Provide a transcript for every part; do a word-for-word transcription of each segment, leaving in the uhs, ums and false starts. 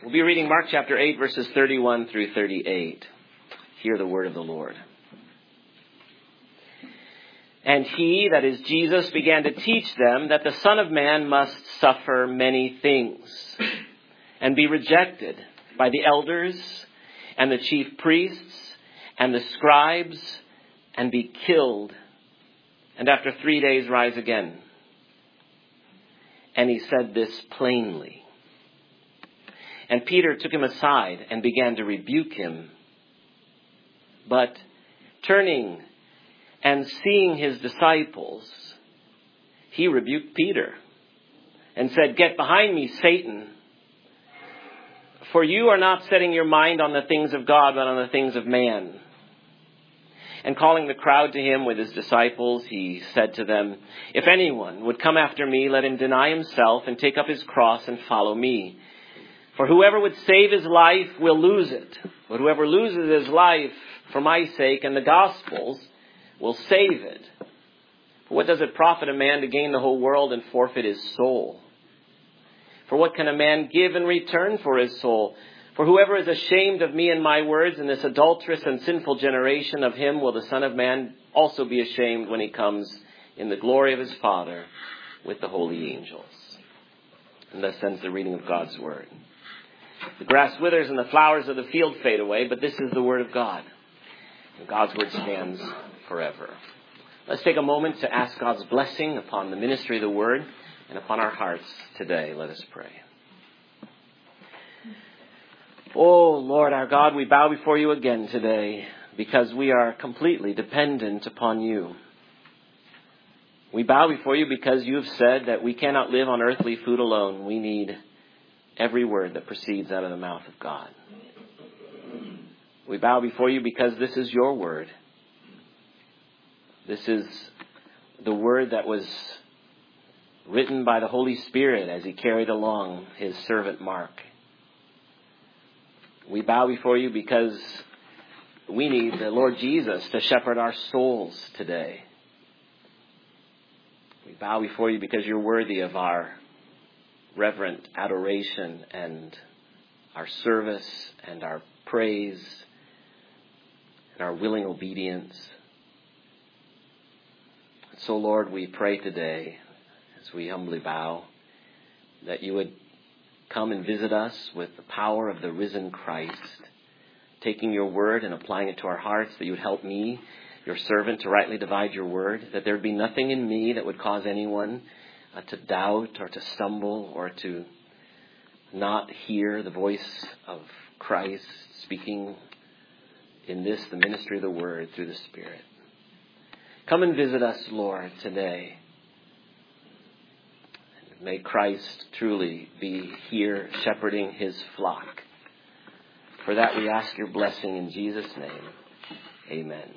We'll be reading Mark chapter eight, verses thirty-one through thirty-eight. Hear the word of the Lord. And he, that is Jesus, began to teach them that the Son of Man must suffer many things and be rejected by the elders and the chief priests and the scribes and be killed, and after three days rise again. And he said this plainly. And Peter took him aside and began to rebuke him. But turning and seeing his disciples, he rebuked Peter and said, "Get behind me, Satan, for you are not setting your mind on the things of God, but on the things of man." And calling the crowd to him with his disciples, he said to them, "If anyone would come after me, let him deny himself and take up his cross and follow me. For whoever would save his life will lose it. But whoever loses his life for my sake and the gospel's will save it. For what does it profit a man to gain the whole world and forfeit his soul? For what can a man give in return for his soul? For whoever is ashamed of me and my words in this adulterous and sinful generation, of him will the Son of Man also be ashamed when he comes in the glory of his Father with the holy angels." And thus ends the reading of God's word. The grass withers and the flowers of the field fade away, but this is the word of God. And God's word stands forever. Let's take a moment to ask God's blessing upon the ministry of the word and upon our hearts today. Let us pray. Oh, Lord our God, we bow before you again today because we are completely dependent upon you. We bow before you because you have said that we cannot live on earthly food alone. We need every word that proceeds out of the mouth of God. We bow before you because this is your word. This is the word that was written by the Holy Spirit as he carried along his servant Mark. We bow before you because we need the Lord Jesus to shepherd our souls today. We bow before you because you're worthy of our reverent adoration and our service and our praise and our willing obedience. So, Lord, we pray today as we humbly bow that you would come and visit us with the power of the risen Christ, taking your word and applying it to our hearts, that you would help me, your servant, to rightly divide your word, that there would be nothing in me that would cause anyone uh, to doubt or to stumble or to not hear the voice of Christ speaking in this, the ministry of the word through the Spirit. Come and visit us, Lord, today. May Christ truly be here shepherding his flock. For that we ask your blessing in Jesus' name. Amen.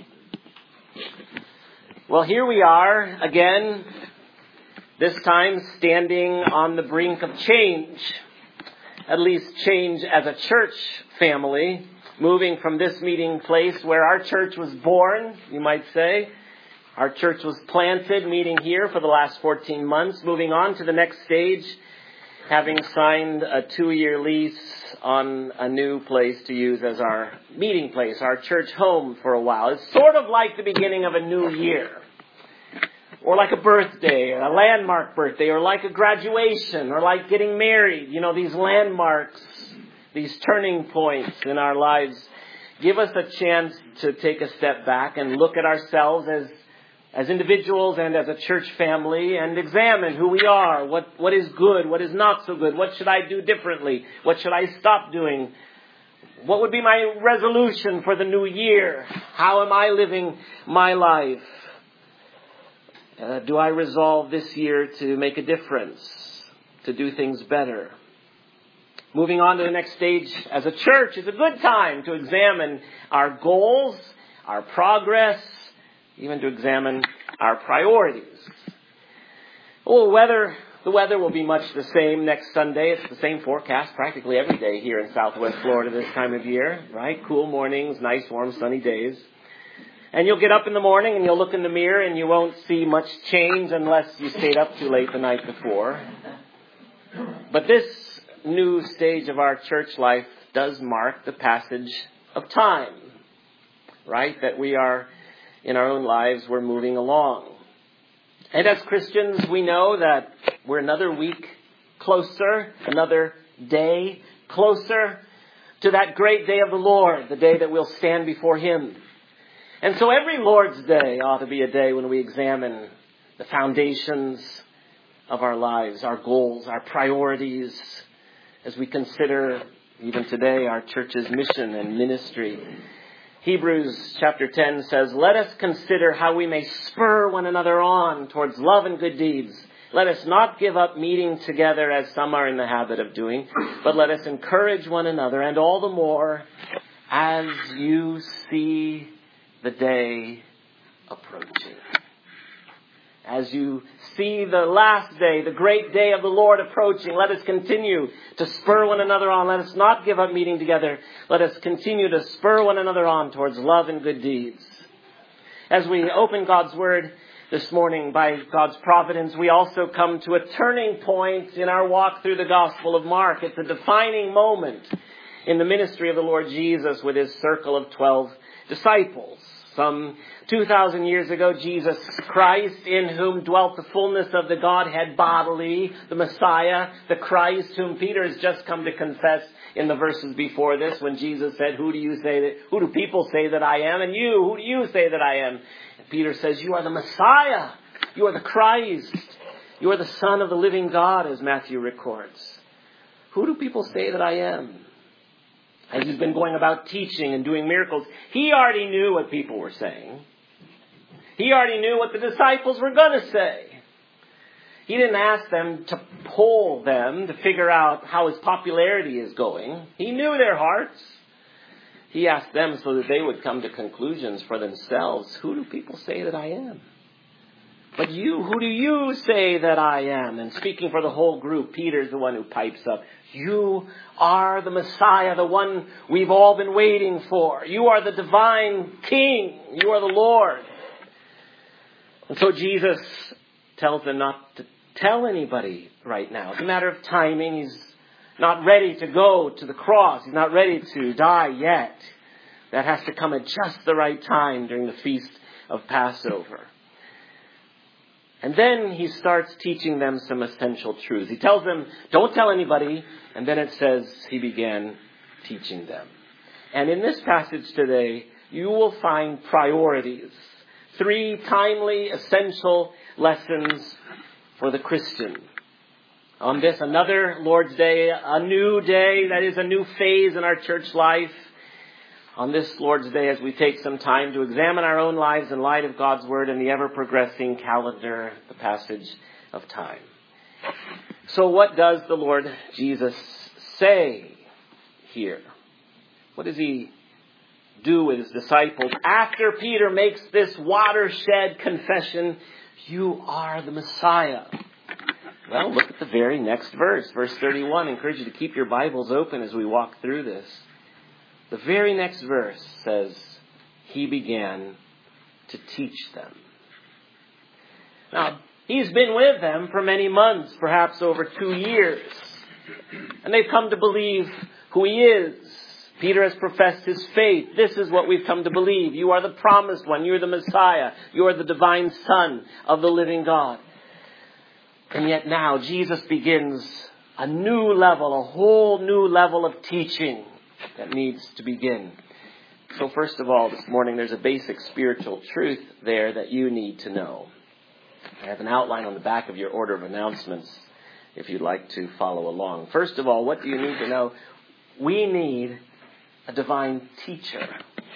Well, here we are again, this time standing on the brink of change. At least change as a church family, moving from this meeting place where our church was born, you might say. Our church was planted, meeting here for the last fourteen months, moving on to the next stage, having signed a two-year lease on a new place to use as our meeting place, our church home for a while. It's sort of like the beginning of a new year, or like a birthday, or a landmark birthday, or like a graduation, or like getting married. You know, these landmarks, these turning points in our lives give us a chance to take a step back and look at ourselves as as individuals and as a church family, and examine who we are, what, what is good, what is not so good, what should I do differently, what should I stop doing, what would be my resolution for the new year, how am I living my life, uh, do I resolve this year to make a difference, to do things better. Moving on to the next stage as a church is a good time to examine our goals, our progress, even to examine our priorities. Oh, weather, the weather will be much the same next Sunday. It's the same forecast practically every day here in Southwest Florida this time of year, right? Cool mornings, nice, warm, sunny days. And you'll get up in the morning and you'll look in the mirror and you won't see much change unless you stayed up too late the night before. But this new stage of our church life does mark the passage of time, right? That we are, in our own lives, we're moving along. And as Christians, we know that we're another week closer, another day closer to that great day of the Lord, the day that we'll stand before Him. And so every Lord's Day ought to be a day when we examine the foundations of our lives, our goals, our priorities, as we consider even today our church's mission and ministry. Hebrews chapter ten says, "Let us consider how we may spur one another on towards love and good deeds. Let us not give up meeting together as some are in the habit of doing, but let us encourage one another, and all the more as you see the day approaching." As you see the last day, the great day of the Lord approaching, let us continue to spur one another on. Let us not give up meeting together. Let us continue to spur one another on towards love and good deeds. As we open God's Word this morning, by God's providence, we also come to a turning point in our walk through the Gospel of Mark. It's a defining moment in the ministry of the Lord Jesus with His circle of twelve disciples. Some two thousand years ago, Jesus Christ, in whom dwelt the fullness of the Godhead bodily, the Messiah, the Christ, whom Peter has just come to confess in the verses before this, when Jesus said, "Who do you say that, who do people say that I am? And you, who do you say that I am?" And Peter says, "You are the Messiah. You are the Christ. You are the Son of the living God," as Matthew records. "Who do people say that I am?" As He's been going about teaching and doing miracles, He already knew what people were saying. He already knew what the disciples were going to say. He didn't ask them to poll them to figure out how His popularity is going. He knew their hearts. He asked them so that they would come to conclusions for themselves. Who do people say that I am? But you, who do you say that I am? And speaking for the whole group, Peter's the one who pipes up. You are the Messiah, the one we've all been waiting for. You are the divine King. You are the Lord. And so Jesus tells them not to tell anybody right now. It's a matter of timing. He's not ready to go to the cross. He's not ready to die yet. That has to come at just the right time during the feast of Passover. And then he starts teaching them some essential truths. He tells them, don't tell anybody. And then it says he began teaching them. And in this passage today, you will find priorities. Three timely, essential lessons for the Christian. On this, another Lord's Day, a new day, that is a new phase in our church life. On this Lord's Day, as we take some time to examine our own lives in light of God's Word and the ever-progressing calendar, the passage of time. So what does the Lord Jesus say here? What does He do with His disciples after Peter makes this watershed confession, you are the Messiah? Well, look at the very next verse, verse thirty-one. I encourage you to keep your Bibles open as we walk through this. The very next verse says, He began to teach them. Now, He's been with them for many months, perhaps over two years. And they've come to believe who He is. Peter has professed his faith. This is what we've come to believe. You are the promised one. You're the Messiah. You are the divine Son of the living God. And yet now Jesus begins a new level, a whole new level of teaching that needs to begin. So first of all, this morning, there's a basic spiritual truth there that you need to know. I have an outline on the back of your order of announcements if you'd like to follow along. First of all, what do you need to know? We need a divine teacher.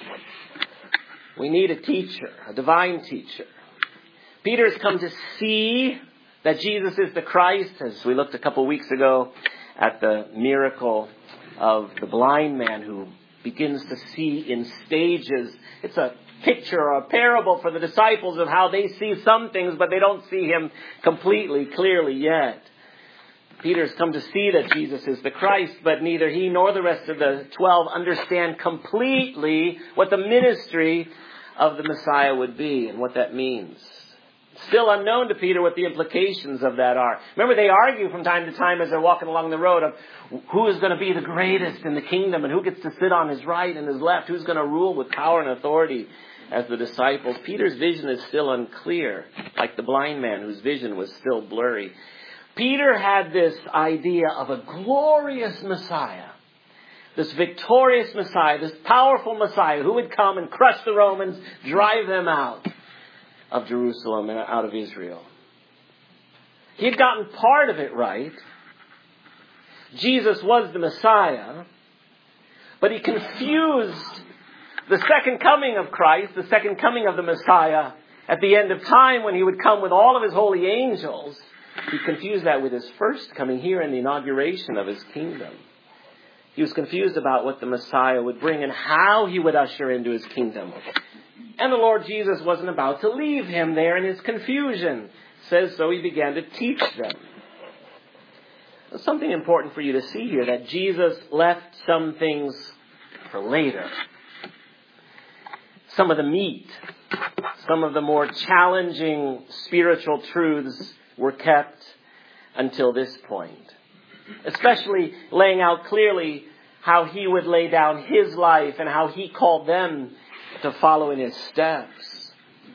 We need a teacher, a divine teacher. Peter's come to see that Jesus is the Christ, as we looked a couple weeks ago at the miracle of the blind man who begins to see in stages. It's a picture or a parable for the disciples of how they see some things, but they don't see Him completely, clearly yet. Peter's come to see that Jesus is the Christ, but neither he nor the rest of the twelve understand completely what the ministry of the Messiah would be and what that means. Still unknown to Peter what the implications of that are. Remember, they argue from time to time as they're walking along the road of who is going to be the greatest in the kingdom and who gets to sit on his right and his left, who's going to rule with power and authority as the disciples. Peter's vision is still unclear, like the blind man whose vision was still blurry. Peter had this idea of a glorious Messiah, this victorious Messiah, this powerful Messiah who would come and crush the Romans, drive them out of Jerusalem and out of Israel. He had gotten part of it right. Jesus was the Messiah, but he confused the second coming of Christ, the second coming of the Messiah, at the end of time when he would come with all of his holy angels. He confused that with his first coming here in the inauguration of his kingdom. He was confused about what the Messiah would bring and how he would usher into his kingdom. And the Lord Jesus wasn't about to leave him there in his confusion. It says so he began to teach them. There's something important for you to see here, that Jesus left some things for later. Some of the meat, some of the more challenging spiritual truths were kept until this point. Especially laying out clearly how he would lay down his life and how he called them to follow in his steps.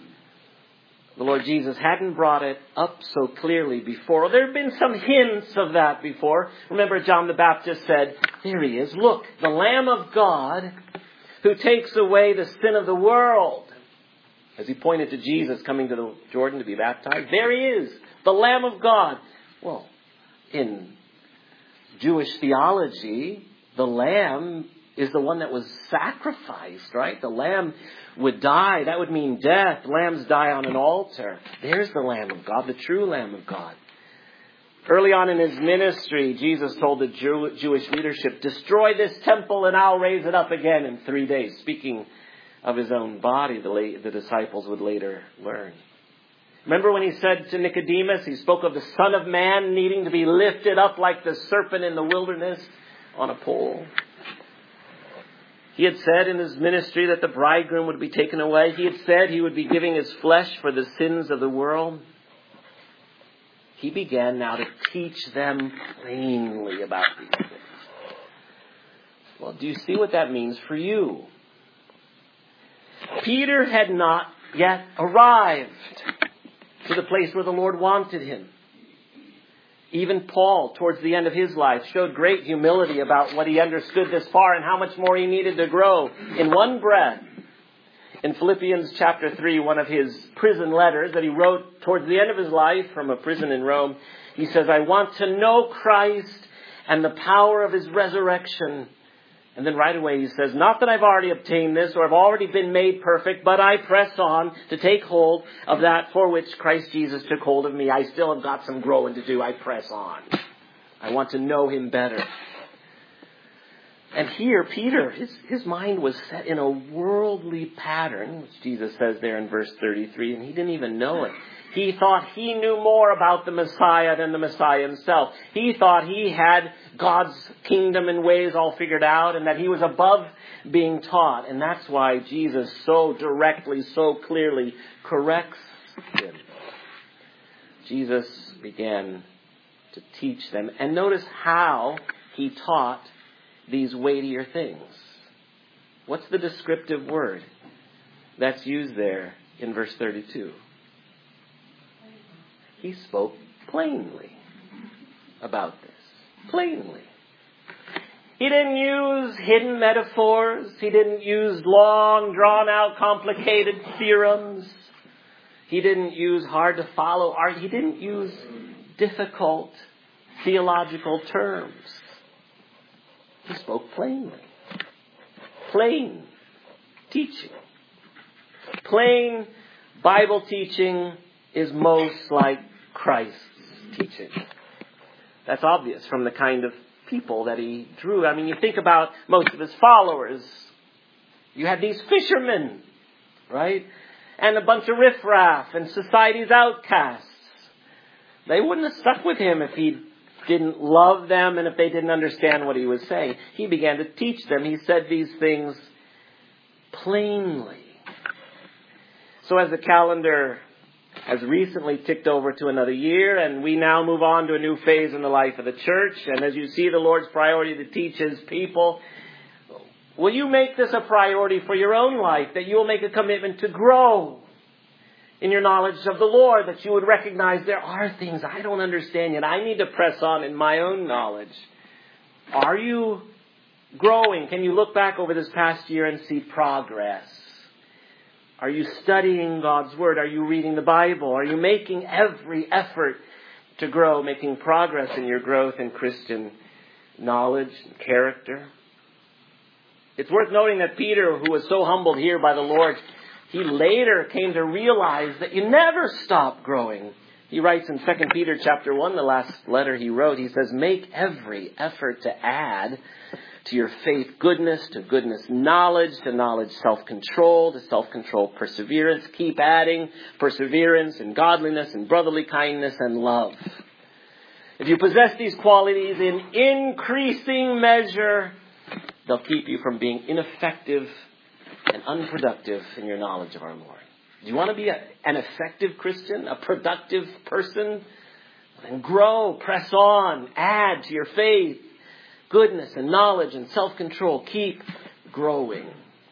The Lord Jesus hadn't brought it up so clearly before. There have been some hints of that before. Remember, John the Baptist said, there he is, look, the Lamb of God who takes away the sin of the world. As he pointed to Jesus coming to the Jordan to be baptized, there he is, the Lamb of God. Well, in Jewish theology, the Lamb is the one that was sacrificed, right? The Lamb would die. That would mean death. Lambs die on an altar. There's the Lamb of God, the true Lamb of God. Early on in his ministry, Jesus told the Jew- Jewish leadership, destroy this temple and I'll raise it up again in three days. Speaking of his own body, the, la- the disciples would later learn. Remember when he said to Nicodemus, he spoke of the Son of Man needing to be lifted up like the serpent in the wilderness on a pole. He had said in his ministry that the bridegroom would be taken away. He had said he would be giving his flesh for the sins of the world. He began now to teach them plainly about these things. Well, do you see what that means for you? Peter had not yet arrived to the place where the Lord wanted him. Even Paul, towards the end of his life, showed great humility about what he understood this far and how much more he needed to grow. In one breath, in Philippians chapter three, one of his prison letters that he wrote towards the end of his life from a prison in Rome, he says, I want to know Christ and the power of his resurrection. And then right away he says, not that I've already obtained this or I've already been made perfect, but I press on to take hold of that for which Christ Jesus took hold of me. I still have got some growing to do. I press on. I want to know him better. And here, Peter, his, his mind was set in a worldly pattern, which Jesus says there in verse thirty-three, and he didn't even know it. He thought he knew more about the Messiah than the Messiah himself. He thought he had God's kingdom and ways all figured out and that he was above being taught. And that's why Jesus so directly, so clearly corrects him. Jesus began to teach them. And notice how he taught these weightier things. What's the descriptive word that's used there in verse thirty-two? He spoke plainly about this. Plainly. He didn't use hidden metaphors. He didn't use long, drawn-out, complicated theorems. He didn't use hard to follow art. He didn't use difficult theological terms. He spoke plainly. Plain teaching. Plain Bible teaching is most like Christ's teaching. That's obvious from the kind of people that he drew. I mean, you think about most of his followers. You had these fishermen, right? And a bunch of riffraff and society's outcasts. They wouldn't have stuck with him if he didn't love them and if they didn't understand what he was saying. He began to teach them. He said these things plainly. So as the calendar has recently ticked over to another year, and we now move on to a new phase in the life of the church. And as you see the Lord's priority to teach His people, will you make this a priority for your own life, that you will make a commitment to grow in your knowledge of the Lord, that you would recognize there are things I don't understand yet. I need to press on in my own knowledge. Are you growing? Can you look back over this past year and see progress? Are you studying God's Word? Are you reading the Bible? Are you making every effort to grow, making progress in your growth in Christian knowledge and character? It's worth noting that Peter, who was so humbled here by the Lord, he later came to realize that you never stop growing. He writes in Second Peter chapter one, the last letter he wrote, he says, make every effort to add to your faith goodness, to goodness knowledge, to knowledge self-control, to self-control perseverance. Keep adding perseverance and godliness and brotherly kindness and love. If you possess these qualities in increasing measure, they'll keep you from being ineffective and unproductive in your knowledge of our Lord. Do you want to be a, an effective Christian, a productive person? Then grow, press on, add to your faith goodness and knowledge and self-control. Keep growing.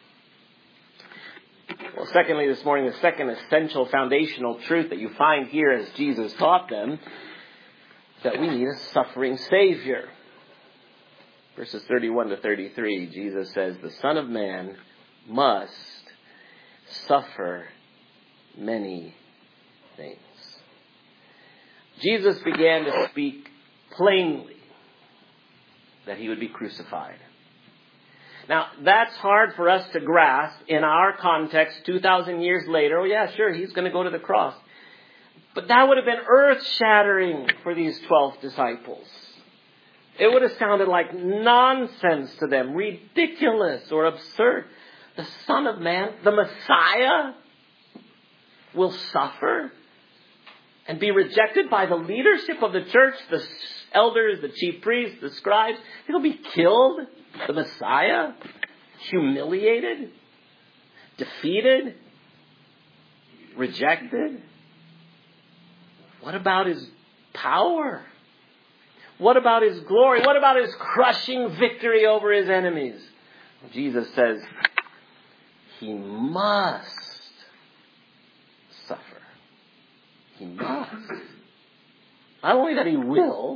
Well, secondly, this morning, the second essential foundational truth that you find here as Jesus taught them, is that we need a suffering Savior. Verses thirty-one to thirty-three, Jesus says, the Son of Man must suffer many things. Jesus began to speak plainly that He would be crucified. Now, that's hard for us to grasp in our context two thousand years later. Oh yeah, sure, He's going to go to the cross. But that would have been earth-shattering for these twelve disciples. It would have sounded like nonsense to them, ridiculous or absurd. The Son of Man, the Messiah, will suffer and be rejected by the leadership of the church, the elders, the chief priests, the scribes. He'll be killed. The Messiah, humiliated, defeated, rejected. What about His power? What about His glory? What about His crushing victory over His enemies? Jesus says, He must suffer. He must. Not only that He will,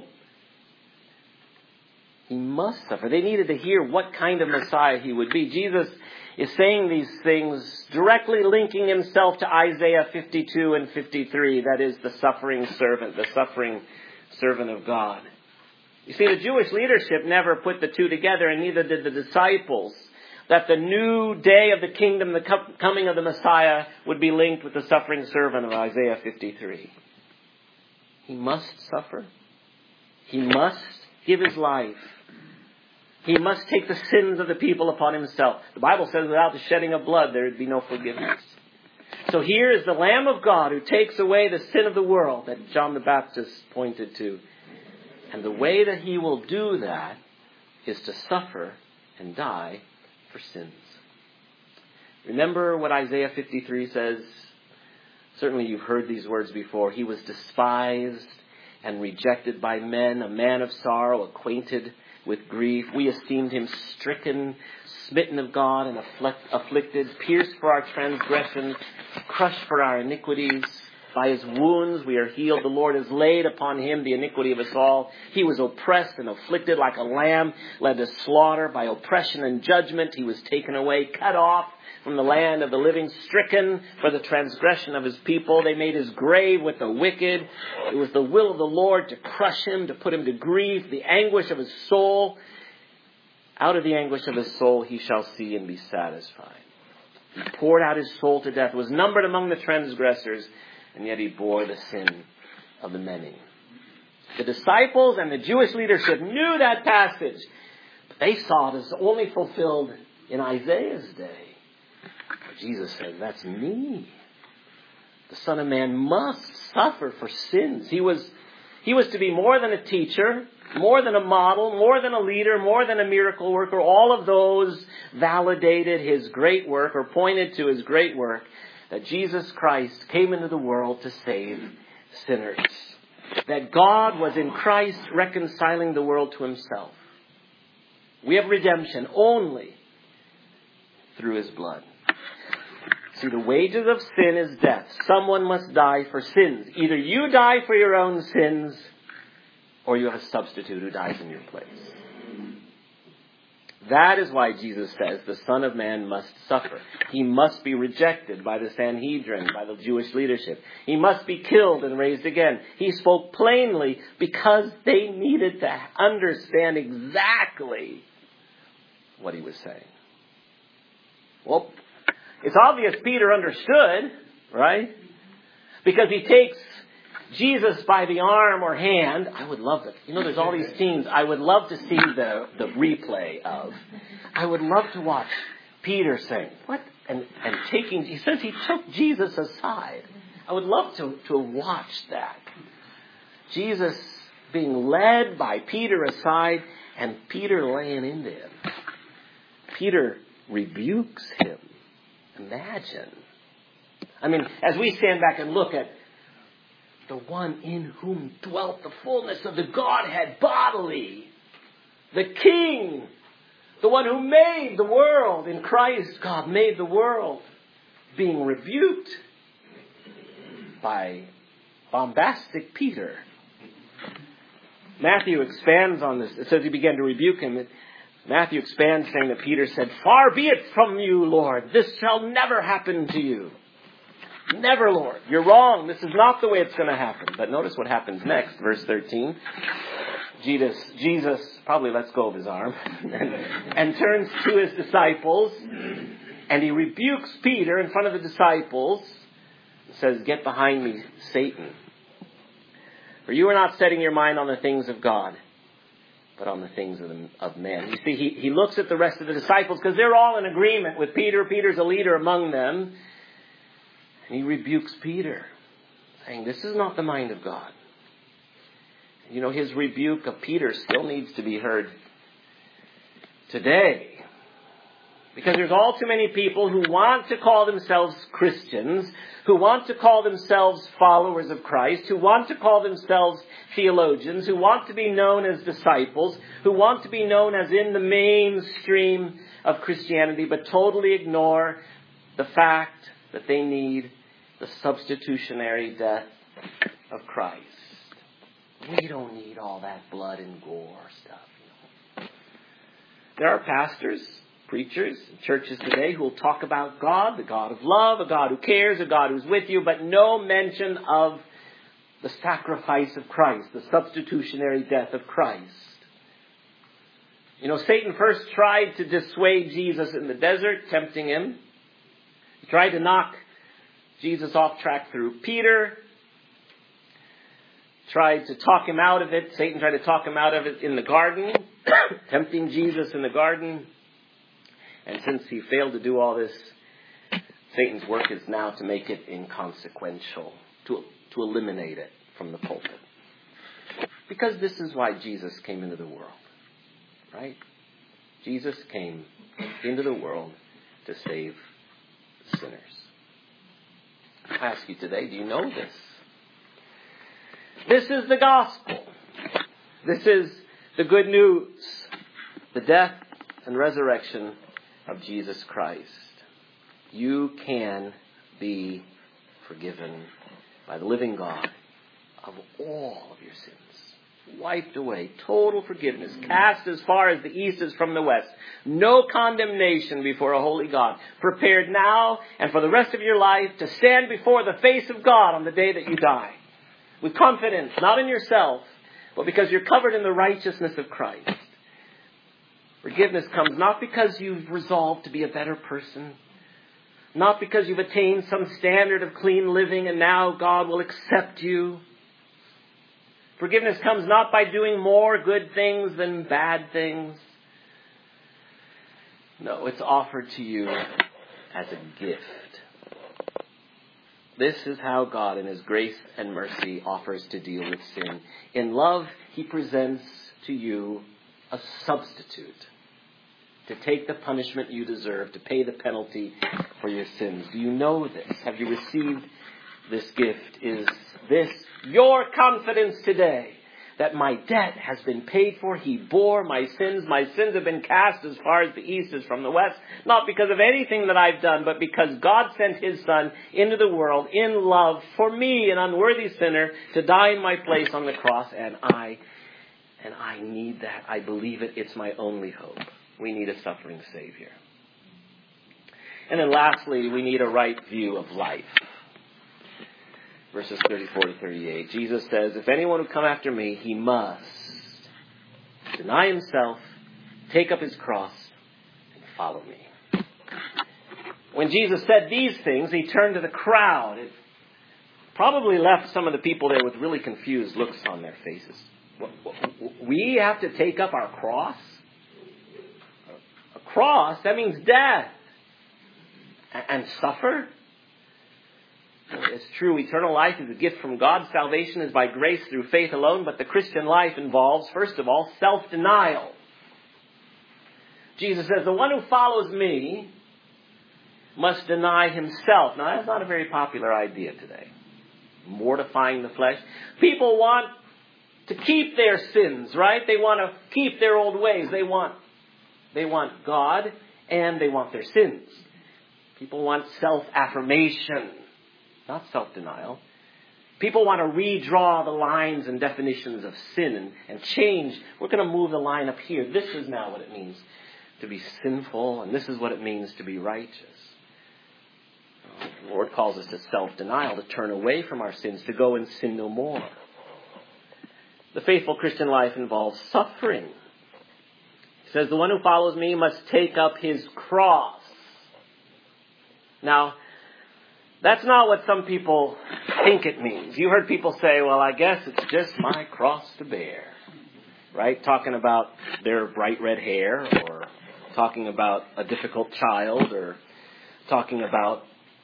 He must suffer. They needed to hear what kind of Messiah He would be. Jesus is saying these things directly linking Himself to Isaiah fifty-two and fifty-three. That is the suffering servant, the suffering servant of God. You see, the Jewish leadership never put the two together, and neither did the disciples, that the new day of the kingdom, the coming of the Messiah, would be linked with the suffering servant of Isaiah fifty-three. He must suffer. He must give His life. He must take the sins of the people upon Himself. The Bible says without the shedding of blood, there would be no forgiveness. So here is the Lamb of God who takes away the sin of the world that John the Baptist pointed to. And the way that He will do that is to suffer and die for sins. Remember what Isaiah fifty-three says? Certainly you've heard these words before. He was despised and rejected by men, a man of sorrow, acquainted with grief. We esteemed Him stricken, smitten of God, and afflict, afflicted, pierced for our transgressions, crushed for our iniquities. By His wounds we are healed. The Lord has laid upon Him the iniquity of us all. He was oppressed and afflicted like a lamb, led to slaughter. By oppression and judgment He was taken away, cut off from the land of the living, stricken for the transgression of His people. They made His grave with the wicked. It was the will of the Lord to crush Him, to put Him to grief, the anguish of His soul. Out of the anguish of His soul He shall see and be satisfied. He poured out His soul to death, was numbered among the transgressors, and yet He bore the sin of the many. The disciples and the Jewish leadership knew that passage, but they saw it as only fulfilled in Isaiah's day. But Jesus said, that's me. The Son of Man must suffer for sins. He was, he was to be more than a teacher, more than a model, more than a leader, more than a miracle worker. All of those validated His great work or pointed to His great work. that Jesus Christ came into the world to save sinners. That God was in Christ reconciling the world to himself. We have redemption only through his blood. See, the wages of sin is death. Someone must die for sins. Either you die for your own sins, or you have a substitute who dies in your place. That is why Jesus says the Son of Man must suffer. He must be rejected by the Sanhedrin, by the Jewish leadership. He must be killed and raised again. He spoke plainly because they needed to understand exactly what he was saying. Well, it's obvious Peter understood, right? Because he takes Jesus by the arm or hand. I would love to, you know, there's all these scenes I would love to see the, the replay of. I would love to watch Peter saying, what? And, and taking, he says he took Jesus aside. I would love to, to watch that. Jesus being led by Peter aside and Peter laying into him. Peter rebukes him. Imagine. I mean, as we stand back and look at the one in whom dwelt the fullness of the Godhead bodily. The King. The one who made the world. In Christ, God made the world. Being rebuked by bombastic Peter. Matthew expands on this. It says he began to rebuke him. Matthew expands saying that Peter said, "Far be it from you, Lord. This shall never happen to you." Never, Lord. You're wrong. This is not the way it's going to happen. But notice what happens next, verse thirteen. Jesus, Jesus probably lets go of his arm and, and turns to his disciples. And he rebukes Peter in front of the disciples. He says, "Get behind me, Satan. For you are not setting your mind on the things of God, but on the things of, the, of men." You see, he, he looks at the rest of the disciples because they're all in agreement with Peter. Peter's a leader among them. And he rebukes Peter, saying, this is not the mind of God. You know, his rebuke of Peter still needs to be heard today. Because there's all too many people who want to call themselves Christians, who want to call themselves followers of Christ, who want to call themselves theologians, who want to be known as disciples, who want to be known as in the mainstream of Christianity, but totally ignore the fact that they need the substitutionary death of Christ. We don't need all that blood and gore stuff. You know. There are pastors, preachers, churches today who will talk about God, the God of love, a God who cares, a God who's with you, but no mention of the sacrifice of Christ, the substitutionary death of Christ. You know, Satan first tried to dissuade Jesus in the desert, tempting him. He tried to knock Jesus off track through Peter. Tried to talk him out of it. Satan tried to talk him out of it in the garden, tempting Jesus in the garden. And since he failed to do all this, Satan's work is now to make it inconsequential, to, to eliminate it from the pulpit. Because this is why Jesus came into the world, right? Jesus came into the world to save sinners. I ask you today, do you know this? This is the gospel. This is the good news. The death and resurrection of Jesus Christ. You can be forgiven by the living God of all of your sins. Wiped away. Total forgiveness. Cast as far as the east is from the west. No condemnation before a holy God. Prepared now and for the rest of your life to stand before the face of God on the day that you die. With confidence, not in yourself, but because you're covered in the righteousness of Christ. Forgiveness comes not because you've resolved to be a better person. Not because you've attained some standard of clean living and now God will accept you. Forgiveness comes not by doing more good things than bad things. No, it's offered to you as a gift. This is how God in His grace and mercy offers to deal with sin. In love, He presents to you a substitute. to take the punishment you deserve, to pay the penalty for your sins. Do you know this? Have you received this gift? Is this your confidence today? That my debt has been paid for. He bore my sins. My sins have been cast as far as the east is from the west. Not because of anything that I've done, but because God sent His Son into the world in love for me, an unworthy sinner, to die in my place on the cross. And I, and I need that. I believe it. It's my only hope. We need a suffering Savior. And then lastly, we need a right view of life. Verses thirty-four to thirty-eight. Jesus says, if anyone would come after me, he must deny himself, take up his cross, and follow me. When Jesus said these things, he turned to the crowd. It probably left some of the people there with really confused looks on their faces. We have to take up our cross? A cross? That means death. And suffer? It's true, eternal life is a gift from God. Salvation is by grace through faith alone, but the Christian life involves, first of all, self-denial. Jesus says, the one who follows me must deny himself. Now, that's not a very popular idea today. Mortifying the flesh. People want to keep their sins, right? They want to keep their old ways. They want, they want God and they want their sins. People want self-affirmation. Not self-denial. People want to redraw the lines and definitions of sin and, and change. We're going to move the line up here. This is now what it means to be sinful, and this is what it means to be righteous. The Lord calls us to self-denial, to turn away from our sins, to go and sin no more. The faithful Christian life involves suffering. He says, the one who follows me must take up his cross. Now, that's not what some people think it means. You heard people say, well, I guess it's just my cross to bear. Right? Talking about their bright red hair, or talking about a difficult child, or talking about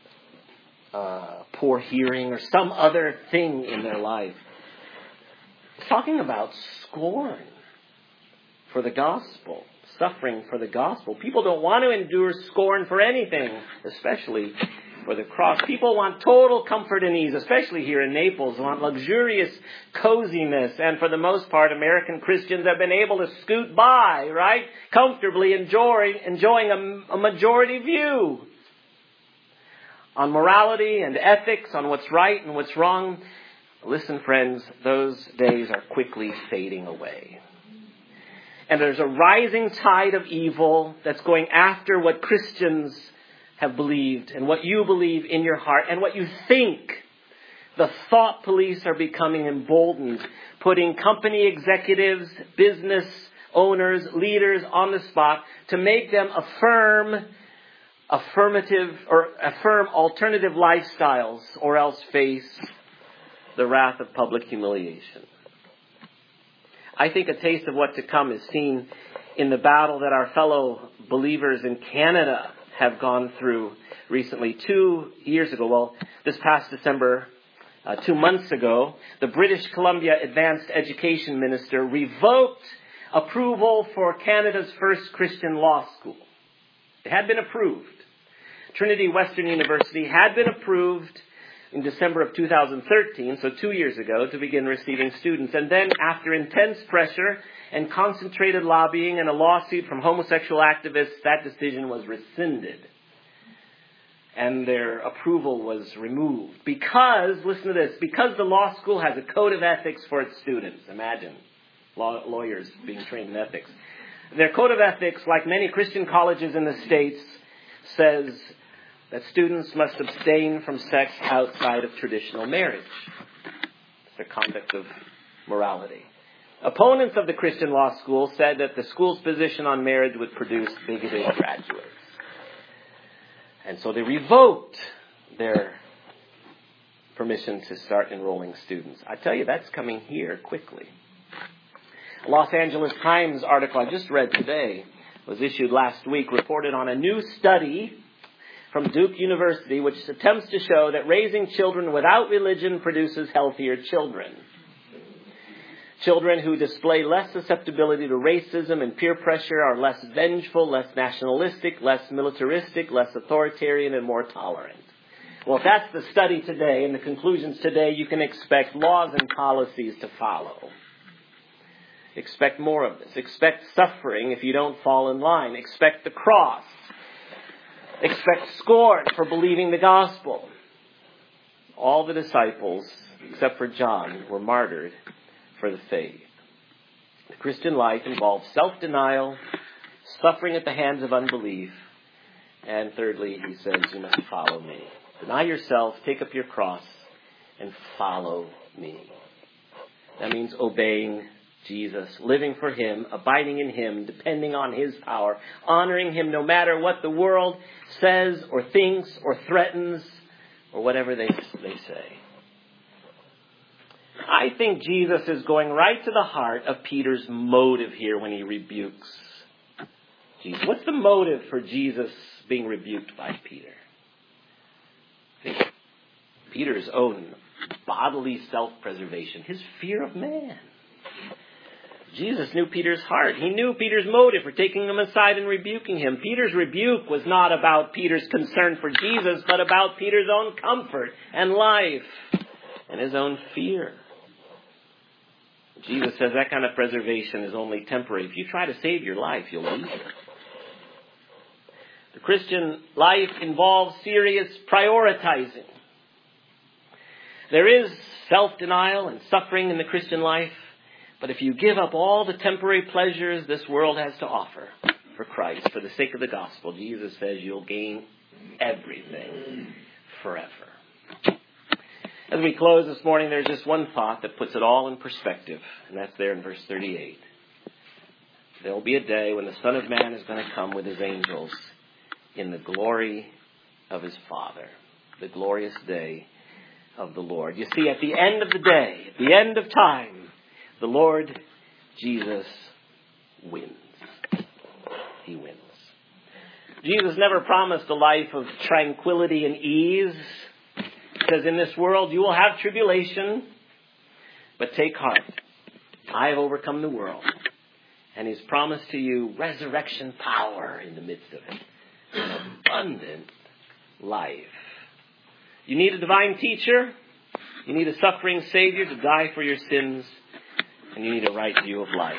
uh, poor hearing, or some other thing in their life. Talking about scorn for the gospel. Suffering for the gospel. People don't want to endure scorn for anything, especially for the cross. People want total comfort and ease, especially here in Naples. They want luxurious coziness. And for the most part, American Christians have been able to scoot by, right? Comfortably enjoying, enjoying a, a majority view on morality and ethics, on what's right and what's wrong. Listen, friends, those days are quickly fading away. And there's a rising tide of evil that's going after what Christians have believed and what you believe in your heart and what you think. The thought police are becoming emboldened, putting company executives, business owners, leaders on the spot to make them affirm affirmative or affirm alternative lifestyles or else face the wrath of public humiliation. I think a taste of what to come is seen in the battle that our fellow believers in Canada have gone through recently. Two years ago, well, this past December, uh, two months ago, the British Columbia Advanced Education Minister revoked approval for Canada's first Christian law school. It had been approved. Trinity Western University had been approved in December of two thousand thirteen, so two years ago, to begin receiving students. And then, after intense pressure and concentrated lobbying and a lawsuit from homosexual activists, that decision was rescinded. And their approval was removed. Because, listen to this, because the law school has a code of ethics for its students. Imagine law, lawyers being trained in ethics. Their code of ethics, like many Christian colleges in the States, says that students must abstain from sex outside of traditional marriage. It's the conduct of morality. Opponents of the Christian law school said that the school's position on marriage would produce bigoted graduates. And so they revoked their permission to start enrolling students. I tell you, that's coming here quickly. A Los Angeles Times article I just read today was issued last week, reported on a new study from Duke University, which attempts to show that raising children without religion produces healthier children. Children who display less susceptibility to racism and peer pressure are less vengeful, less nationalistic, less militaristic, less authoritarian, and more tolerant. Well, if that's the study today and the conclusions today, you can expect laws and policies to follow. Expect more of this. Expect suffering if you don't fall in line. Expect the cross. Expect scorn for believing the gospel. All the disciples, except for John, were martyred for the faith. The Christian life involves self-denial, suffering at the hands of unbelief, and thirdly, he says, you must follow me. Deny yourself, take up your cross, and follow me. That means obeying Jesus, living for Him, abiding in Him, depending on His power, honoring Him no matter what the world says or thinks or threatens or whatever they, they say. I think Jesus is going right to the heart of Peter's motive here when he rebukes Jesus. What's the motive for Jesus being rebuked by Peter? Peter's own bodily self-preservation, his fear of man. Jesus knew Peter's heart. He knew Peter's motive for taking him aside and rebuking him. Peter's rebuke was not about Peter's concern for Jesus, but about Peter's own comfort and life and his own fear. Jesus says that kind of preservation is only temporary. If you try to save your life, you'll lose it. The Christian life involves serious prioritizing. There is self-denial and suffering in the Christian life, but if you give up all the temporary pleasures this world has to offer for Christ, for the sake of the gospel, Jesus says you'll gain everything forever. As we close this morning, there's just one thought that puts it all in perspective, and that's there in verse thirty-eight. There will be a day when the Son of Man is going to come with his angels in the glory of his Father, the glorious day of the Lord. You see, at the end of the day, at the end of time, the Lord Jesus wins. He wins. Jesus never promised a life of tranquility and ease. He says, in this world you will have tribulation, but take heart. I have overcome the world. And He's promised to you resurrection power in the midst of it. An abundant life. You need a divine teacher. You need a suffering Savior to die for your sins. And you need a right view of life.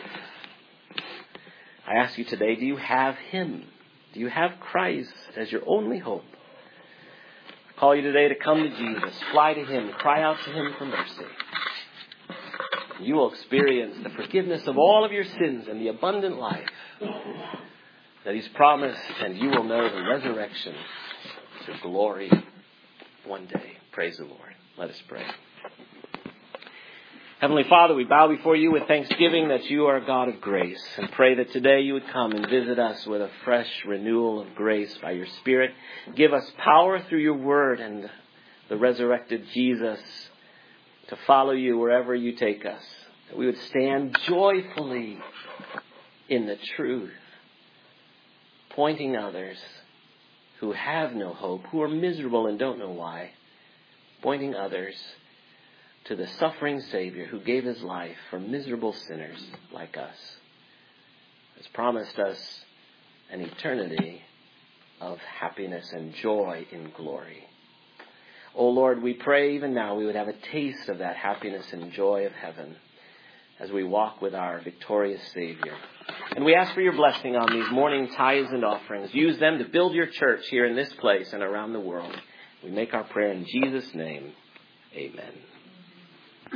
I ask you today, do you have Him? Do you have Christ as your only hope? I call you today to come to Jesus. Fly to Him. Cry out to Him for mercy. You will experience the forgiveness of all of your sins and the abundant life that He's promised. And you will know the resurrection to glory one day. Praise the Lord. Let us pray. Heavenly Father, we bow before you with thanksgiving that you are a God of grace, and pray that today you would come and visit us with a fresh renewal of grace by your Spirit. Give us power through your word and the resurrected Jesus to follow you wherever you take us. That we would stand joyfully in the truth, pointing others who have no hope, who are miserable and don't know why, pointing others to the suffering Savior who gave His life for miserable sinners like us, has promised us an eternity of happiness and joy in glory. Oh Lord, we pray even now we would have a taste of that happiness and joy of heaven as we walk with our victorious Savior. And we ask for your blessing on these morning tithes and offerings. Use them to build your church here in this place and around the world. We make our prayer in Jesus' name. Amen.